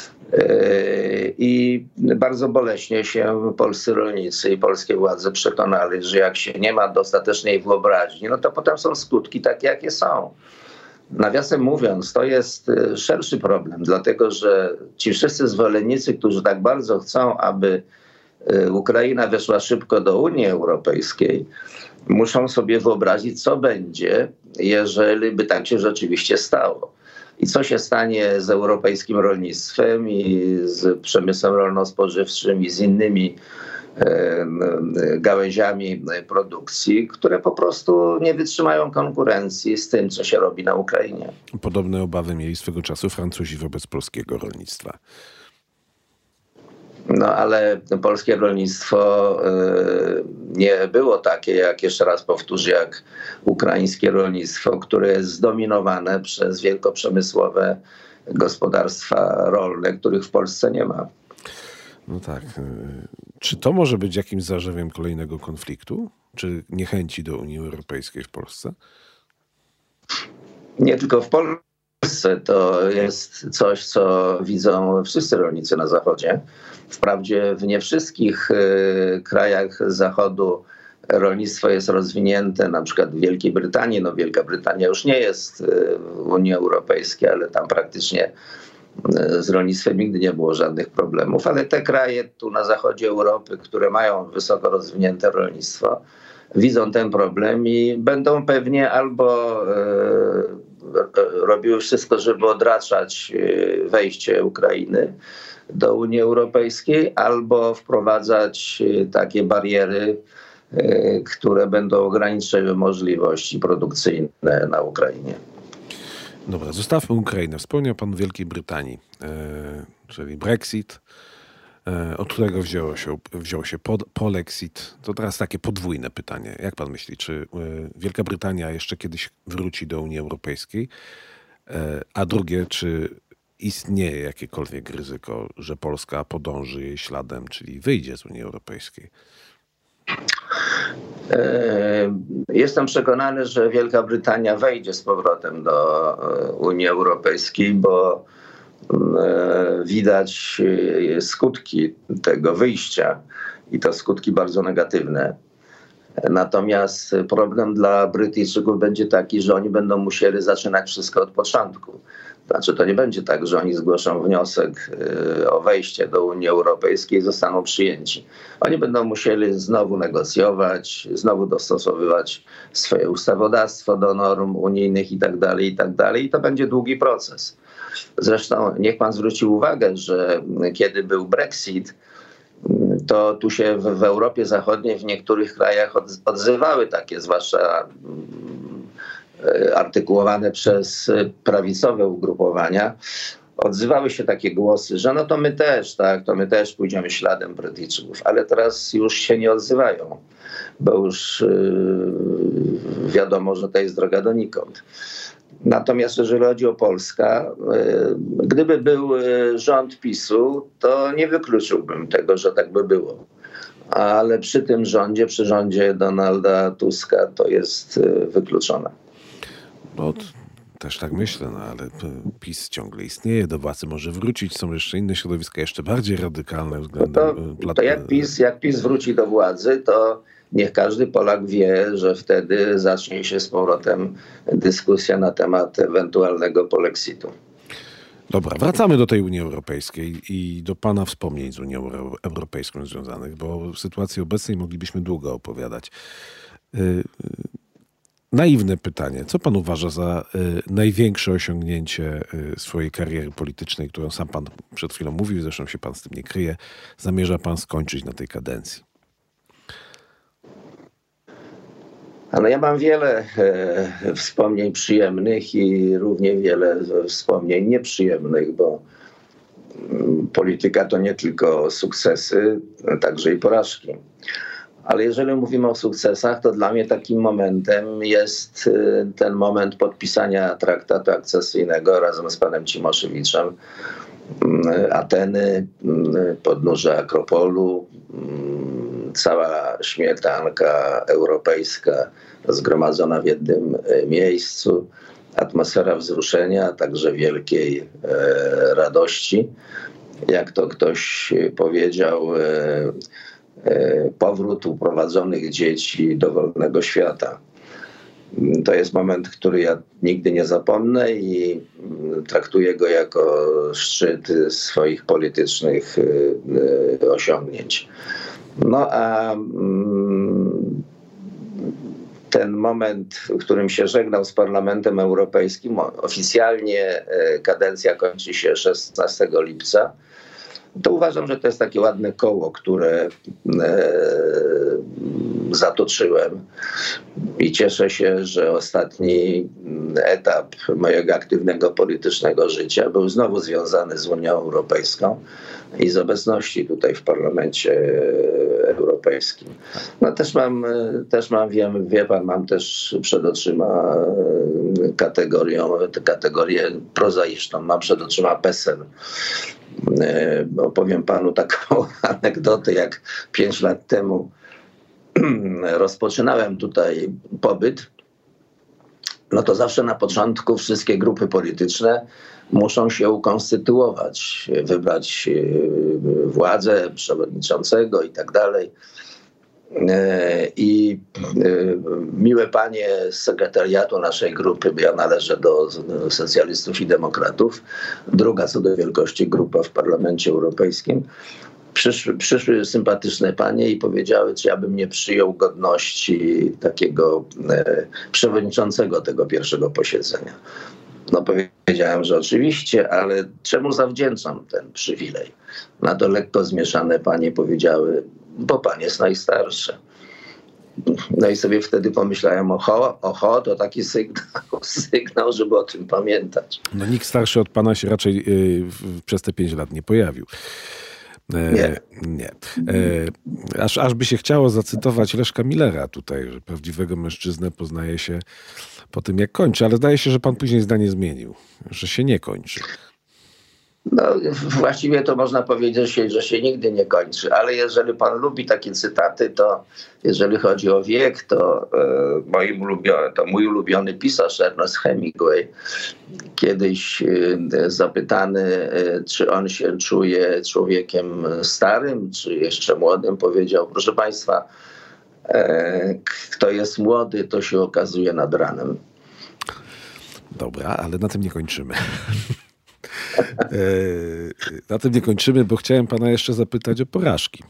Speaker 3: I bardzo boleśnie się polscy rolnicy i polskie władze przekonali, że jak się nie ma dostatecznej wyobraźni, no to potem są skutki takie, jakie są. Nawiasem mówiąc, to jest szerszy problem, dlatego że ci wszyscy zwolennicy, którzy tak bardzo chcą, aby Ukraina weszła szybko do Unii Europejskiej, muszą sobie wyobrazić, co będzie, jeżeli by tak się rzeczywiście stało. I co się stanie z europejskim rolnictwem i z przemysłem rolno-spożywczym i z innymi gałęziami produkcji, które po prostu nie wytrzymają konkurencji z tym, co się robi na Ukrainie.
Speaker 2: Podobne obawy mieli swego czasu Francuzi wobec polskiego rolnictwa.
Speaker 3: No ale polskie rolnictwo nie było takie, jak jeszcze raz powtórzę, jak ukraińskie rolnictwo, które jest zdominowane przez wielkoprzemysłowe gospodarstwa rolne, których w Polsce nie ma.
Speaker 2: No tak. Czy to może być jakimś zarzewiem kolejnego konfliktu? Czy niechęci do Unii Europejskiej w Polsce?
Speaker 3: Nie tylko w Polsce. To jest coś, co widzą wszyscy rolnicy na Zachodzie. Wprawdzie w nie wszystkich krajach Zachodu rolnictwo jest rozwinięte, na przykład w Wielkiej Brytanii. No Wielka Brytania już nie jest w Unii Europejskiej, ale tam praktycznie z rolnictwem nigdy nie było żadnych problemów. Ale te kraje tu na zachodzie Europy, które mają wysoko rozwinięte rolnictwo, widzą ten problem i będą pewnie albo robiły wszystko, żeby odraczać wejście Ukrainy do Unii Europejskiej, albo wprowadzać takie bariery, które będą ograniczyły możliwości produkcyjne na Ukrainie.
Speaker 2: Dobra, zostawmy Ukrainę. Wspomniał pan Wielkiej Brytanii, czyli Brexit, od którego wziął się polexit. To teraz takie podwójne pytanie. Jak pan myśli, czy Wielka Brytania jeszcze kiedyś wróci do Unii Europejskiej? A drugie, czy istnieje jakiekolwiek ryzyko, że Polska podąży jej śladem, czyli wyjdzie z Unii Europejskiej?
Speaker 3: Jestem przekonany, że Wielka Brytania wejdzie z powrotem do Unii Europejskiej, bo widać skutki tego wyjścia i to skutki bardzo negatywne. Natomiast problem dla Brytyjczyków będzie taki, że oni będą musieli zaczynać wszystko od początku. Znaczy to nie będzie tak, że oni zgłoszą wniosek o wejście do Unii Europejskiej i zostaną przyjęci. Oni będą musieli znowu negocjować, znowu dostosowywać swoje ustawodawstwo do norm unijnych i tak dalej. I to będzie długi proces. Zresztą niech pan zwróci uwagę, że kiedy był Brexit, to tu się w Europie Zachodniej w niektórych krajach odzywały takie, zwłaszcza artykułowane przez prawicowe ugrupowania, odzywały się takie głosy, że no to my też, tak, to my też pójdziemy śladem Brytyjczyków, ale teraz już się nie odzywają, bo już wiadomo, że to jest droga donikąd. Natomiast jeżeli chodzi o Polskę, gdyby był rząd PiS-u, to nie wykluczyłbym tego, że tak by było. Ale przy tym rządzie, przy rządzie Donalda Tuska, to jest wykluczone.
Speaker 2: No, też tak myślę, no ale PiS ciągle istnieje, do władzy może wrócić. Są jeszcze inne środowiska, jeszcze bardziej radykalne względem...
Speaker 3: To jak PiS wróci do władzy, to niech każdy Polak wie, że wtedy zacznie się z powrotem dyskusja na temat ewentualnego polexitu.
Speaker 2: Dobra, wracamy do tej Unii Europejskiej i do pana wspomnień z Unią Europejską związanych, bo w sytuacji obecnej moglibyśmy długo opowiadać. Naiwne pytanie. Co pan uważa za największe osiągnięcie swojej kariery politycznej, którą sam pan przed chwilą mówił, zresztą się pan z tym nie kryje, zamierza pan skończyć na tej kadencji?
Speaker 3: Ale ja mam wiele wspomnień przyjemnych i równie wiele wspomnień nieprzyjemnych, bo polityka to nie tylko sukcesy, także i porażki. Ale jeżeli mówimy o sukcesach, to dla mnie takim momentem jest ten moment podpisania traktatu akcesyjnego razem z panem Cimoszewiczem. Ateny, podnóże Akropolu, cała śmietanka europejska zgromadzona w jednym miejscu, atmosfera wzruszenia, także wielkiej radości. Jak to ktoś powiedział, powrót uprowadzonych dzieci do wolnego świata. To jest moment, który ja nigdy nie zapomnę i traktuję go jako szczyt swoich politycznych osiągnięć. No a ten moment, w którym się żegnał z Parlamentem Europejskim, oficjalnie kadencja kończy się 16 lipca, to uważam, że to jest takie ładne koło, które zatoczyłem i cieszę się, że ostatni etap mojego aktywnego politycznego życia był znowu związany z Unią Europejską i z obecności tutaj w Parlamencie Europejskim. No wie pan, mam też przed oczyma kategorię prozaiczną, mam przed oczyma PESEL. Opowiem panu taką anegdotę, jak 5 lat temu rozpoczynałem tutaj pobyt, no to zawsze na początku wszystkie grupy polityczne muszą się ukonstytuować, wybrać władzę, przewodniczącego i tak dalej. I miłe panie z sekretariatu naszej grupy, bo ja należę do socjalistów i demokratów, druga co do wielkości grupa w Parlamencie Europejskim, przyszły sympatyczne panie i powiedziały, czy ja bym nie przyjął godności takiego przewodniczącego tego pierwszego posiedzenia. No powiedziałem, że oczywiście, ale czemu zawdzięczam ten przywilej? Na to lekko zmieszane panie powiedziały, bo pan jest najstarszy. No i sobie wtedy pomyślałem, oho, to taki sygnał, żeby o tym pamiętać.
Speaker 2: No nikt starszy od pana się raczej przez te 5 lat nie pojawił. Nie. Aż by się chciało zacytować Leszka Millera tutaj, że prawdziwego mężczyznę poznaje się po tym, jak kończy, ale zdaje się, że pan później zdanie zmienił, że się nie kończy.
Speaker 3: No właściwie to można powiedzieć, że się nigdy nie kończy, ale jeżeli pan lubi takie cytaty, to jeżeli chodzi o wiek, to mój ulubiony pisarz Ernest Hemingway kiedyś zapytany, czy on się czuje człowiekiem starym, czy jeszcze młodym, powiedział, proszę państwa, kto jest młody, to się okazuje nad ranem.
Speaker 2: Dobra, ale na tym nie kończymy. Na tym nie kończymy, bo chciałem pana jeszcze zapytać o porażki.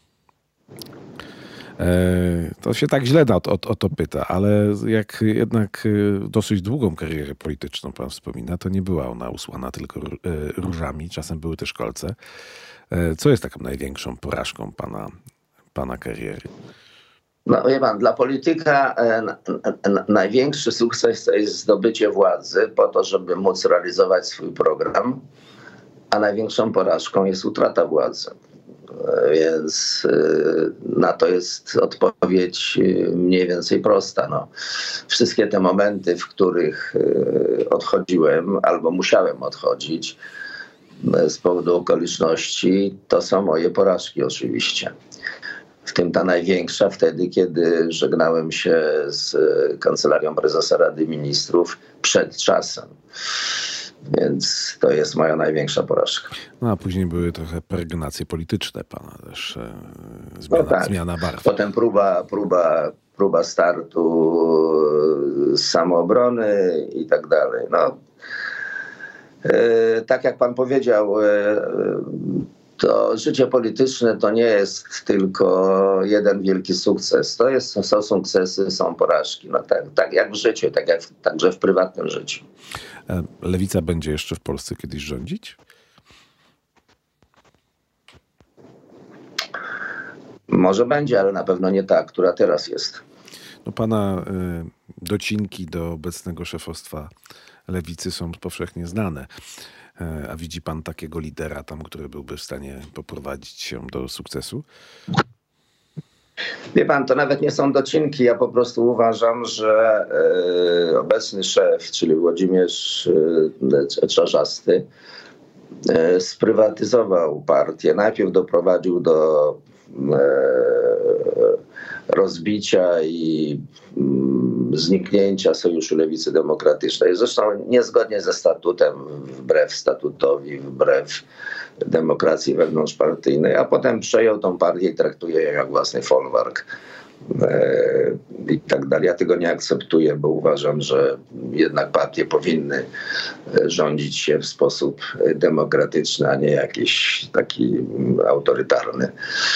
Speaker 2: To się tak źle o to pyta, ale jak jednak dosyć długą karierę polityczną pan wspomina, to nie była ona usłana tylko różami, czasem były też kolce. Co jest taką największą porażką pana kariery?
Speaker 3: No wie pan, dla polityka największy sukces to jest zdobycie władzy po to, żeby móc realizować swój program, a największą porażką jest utrata władzy. Więc na to jest odpowiedź mniej więcej prosta. No, wszystkie te momenty, w których odchodziłem albo musiałem odchodzić z powodu okoliczności, to są moje porażki oczywiście. W tym ta największa wtedy, kiedy żegnałem się z Kancelarią Prezesa Rady Ministrów przed czasem. Więc to jest moja największa porażka.
Speaker 2: No a później były trochę peregrynacje polityczne pana też, zmiana barw.
Speaker 3: Potem próba startu z samoobrony i tak dalej. No, tak jak pan powiedział, to życie polityczne to nie jest tylko jeden wielki sukces. Są sukcesy, są porażki. No tak jak w życiu, także w prywatnym życiu.
Speaker 2: Lewica będzie jeszcze w Polsce kiedyś rządzić?
Speaker 3: Może będzie, ale na pewno nie ta, która teraz jest.
Speaker 2: No pana docinki do obecnego szefostwa Lewicy są powszechnie znane. A widzi pan takiego lidera tam, który byłby w stanie poprowadzić się do sukcesu?
Speaker 3: Wie pan, to nawet nie są docinki. Ja po prostu uważam, że obecny szef, czyli Włodzimierz Czarzasty, sprywatyzował partię. Najpierw doprowadził do rozbicia i zniknięcia Sojuszu Lewicy Demokratycznej. Zresztą niezgodnie ze statutem, wbrew statutowi, wbrew demokracji wewnątrzpartyjnej, a potem przejął tą partię i traktuje ją jak własny folwark. I tak dalej. Ja tego nie akceptuję, bo uważam, że jednak partie powinny rządzić się w sposób demokratyczny, a nie jakiś taki autorytarny.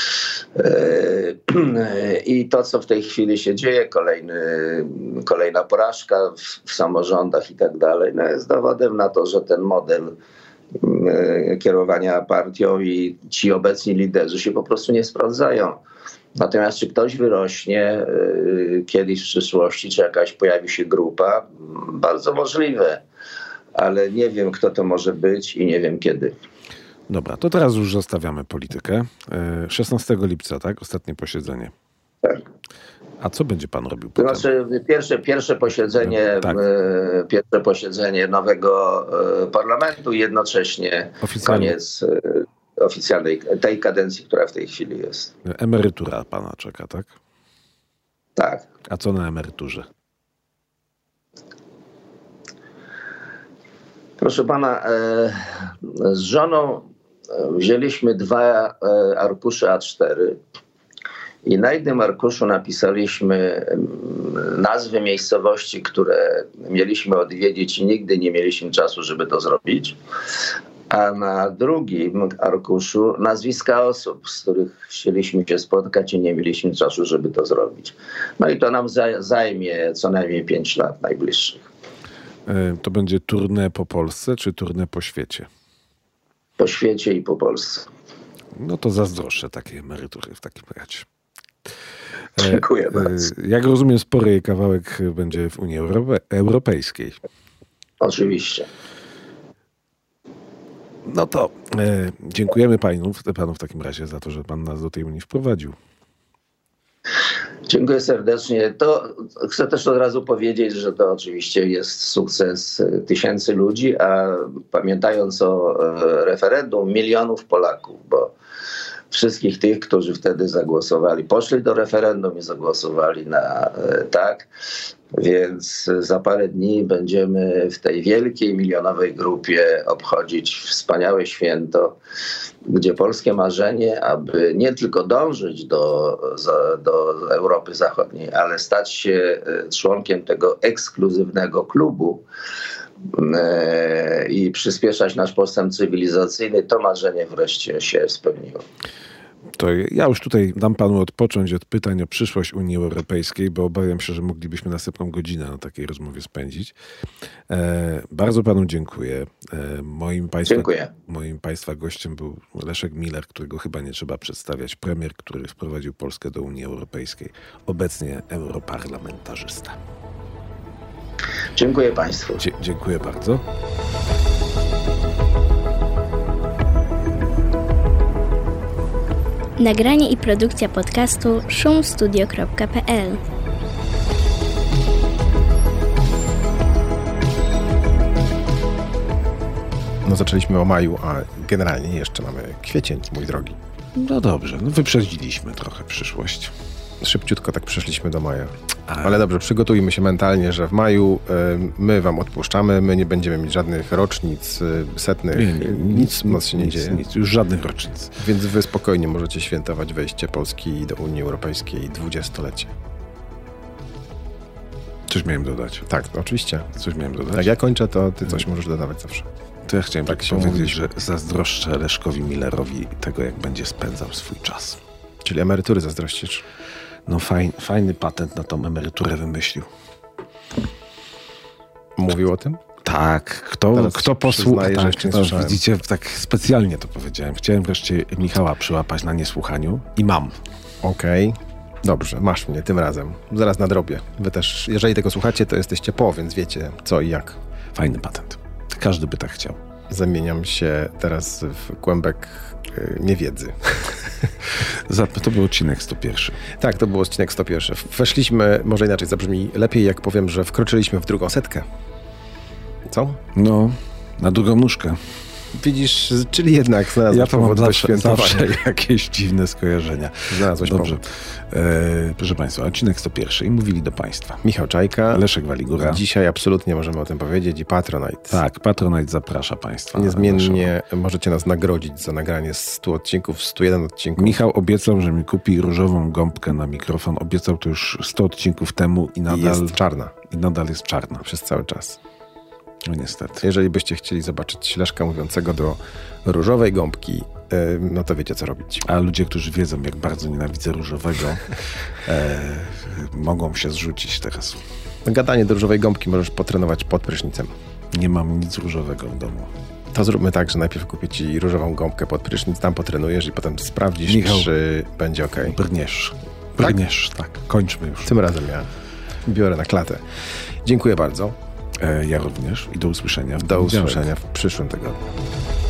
Speaker 3: I to, co w tej chwili się dzieje, kolejna porażka w samorządach i tak dalej, jest dowodem na to, że ten model kierowania partią i ci obecni liderzy się po prostu nie sprawdzają. Natomiast czy ktoś wyrośnie kiedyś w przyszłości, czy jakaś pojawi się grupa, bardzo możliwe, ale nie wiem, kto to może być i nie wiem kiedy.
Speaker 2: Dobra, to teraz już zostawiamy politykę. 16 lipca, tak? Ostatnie posiedzenie.
Speaker 3: Tak.
Speaker 2: A co będzie pan robił
Speaker 3: To
Speaker 2: potem?
Speaker 3: znaczy pierwsze posiedzenie,
Speaker 2: tak.
Speaker 3: Pierwsze posiedzenie nowego parlamentu i jednocześnie koniec oficjalnej tej kadencji, która w tej chwili jest.
Speaker 2: Emerytura pana czeka, tak?
Speaker 3: Tak.
Speaker 2: A co na emeryturze?
Speaker 3: Proszę pana, z żoną wzięliśmy 2 arkusze A4 i na jednym arkuszu napisaliśmy nazwy miejscowości, które mieliśmy odwiedzić i nigdy nie mieliśmy czasu, żeby to zrobić. A na drugim arkuszu nazwiska osób, z których chcieliśmy się spotkać i nie mieliśmy czasu, żeby to zrobić. No i to nam zajmie co najmniej 5 lat najbliższych.
Speaker 2: To będzie tournée po Polsce, czy tournée po świecie?
Speaker 3: Po świecie i po Polsce.
Speaker 2: No to zazdroszczę takiej emerytury w takim razie.
Speaker 3: Dziękuję bardzo.
Speaker 2: Jak rozumiem, spory kawałek będzie w Unii Europejskiej.
Speaker 3: Oczywiście.
Speaker 2: No to dziękujemy panu w takim razie za to, że pan nas do tej Unii wprowadził.
Speaker 3: Dziękuję serdecznie. To chcę też od razu powiedzieć, że to oczywiście jest sukces tysięcy ludzi, a pamiętając o referendum, milionów Polaków, bo wszystkich tych, którzy wtedy zagłosowali, poszli do referendum i zagłosowali na tak. Więc za parę dni będziemy w tej wielkiej, milionowej grupie obchodzić wspaniałe święto, gdzie polskie marzenie, aby nie tylko dążyć do Europy Zachodniej, ale stać się członkiem tego ekskluzywnego klubu i przyspieszać nasz postęp cywilizacyjny, to marzenie wreszcie się spełniło.
Speaker 2: To ja już tutaj dam panu odpocząć od pytań o przyszłość Unii Europejskiej, bo obawiam się, że moglibyśmy następną godzinę na takiej rozmowie spędzić. Bardzo panu dziękuję. Moim państwa gościem był Leszek Miller, którego chyba nie trzeba przedstawiać. Premier, który wprowadził Polskę do Unii Europejskiej. Obecnie europarlamentarzysta.
Speaker 3: Dziękuję państwu.
Speaker 2: Dziękuję bardzo.
Speaker 4: Nagranie i produkcja podcastu szumstudio.pl.
Speaker 1: No zaczęliśmy o maju, a generalnie jeszcze mamy kwiecień, mój drogi.
Speaker 2: No dobrze, wyprzedziliśmy trochę przyszłość.
Speaker 1: Szybciutko tak przeszliśmy do maja. Ale dobrze, przygotujmy się mentalnie, że w maju my wam odpuszczamy, my nie będziemy mieć żadnych rocznic, setnych, nic u nas się nie dzieje.
Speaker 2: Nic, już żadnych rocznic.
Speaker 1: Więc wy spokojnie możecie świętować wejście Polski do Unii Europejskiej 20-lecie.
Speaker 2: Coś miałem dodać.
Speaker 1: Tak, oczywiście.
Speaker 2: Coś miałem dodać.
Speaker 1: Jak ja kończę, to ty coś możesz dodawać zawsze.
Speaker 2: To ja chciałem tak powiedzieć, że zazdroszczę Leszkowi Millerowi tego, jak będzie spędzał swój czas.
Speaker 1: Czyli emerytury zazdrościsz?
Speaker 2: No fajny patent na tą emeryturę wymyślił.
Speaker 1: Mówił o tym?
Speaker 2: Tak. Kto posłucha? Tak, widzicie, tak specjalnie to powiedziałem. Chciałem wreszcie Michała przyłapać na niesłuchaniu i mam.
Speaker 1: Okej. Dobrze, masz mnie tym razem. Zaraz nadrobię. Wy też, jeżeli tego słuchacie, to jesteście po, więc wiecie co i jak.
Speaker 2: Fajny patent. Każdy by tak chciał.
Speaker 1: zamieniam się teraz w kłębek niewiedzy.
Speaker 2: To był odcinek 101.
Speaker 1: Tak, to był odcinek 101. Weszliśmy, może inaczej zabrzmi lepiej, jak powiem, że wkroczyliśmy w drugą setkę. Co?
Speaker 2: No, na drugą nóżkę.
Speaker 1: Widzisz, czyli jednak znalazłeś powód do świętowania.
Speaker 2: Zawsze jakieś dziwne skojarzenia.
Speaker 1: Znalazłeś
Speaker 2: Dobrze.
Speaker 1: powód.
Speaker 2: Proszę Państwa, odcinek 101 i mówili do Państwa
Speaker 1: Michał Czajka.
Speaker 2: Leszek Waligura.
Speaker 1: Dzisiaj absolutnie możemy o tym powiedzieć i Patronite.
Speaker 2: Tak, Patronite zaprasza Państwa.
Speaker 1: Niezmiennie możecie nas nagrodzić za nagranie 100 odcinków, 101 odcinków.
Speaker 2: Michał obiecał, że mi kupi różową gąbkę na mikrofon. Obiecał to już 100 odcinków temu i nadal
Speaker 1: jest czarna.
Speaker 2: I nadal jest czarna.
Speaker 1: Przez cały czas.
Speaker 2: No niestety.
Speaker 1: Jeżeli byście chcieli zobaczyć Leszka mówiącego do różowej gąbki, no to wiecie, co robić.
Speaker 2: A ludzie, którzy wiedzą, jak bardzo nienawidzę różowego, mogą się zrzucić teraz.
Speaker 1: Gadanie do różowej gąbki możesz potrenować pod prysznicem.
Speaker 2: Nie mam nic różowego w domu.
Speaker 1: To zróbmy tak, że najpierw kupię ci różową gąbkę pod prysznic, tam potrenujesz i potem sprawdzisz,
Speaker 2: Michał,
Speaker 1: czy będzie ok.
Speaker 2: Brniesz. Tak. Kończmy już.
Speaker 1: Tym razem ja biorę na klatę. Dziękuję bardzo.
Speaker 2: Ja również i do usłyszenia.
Speaker 1: Do usłyszenia w przyszłym tygodniu.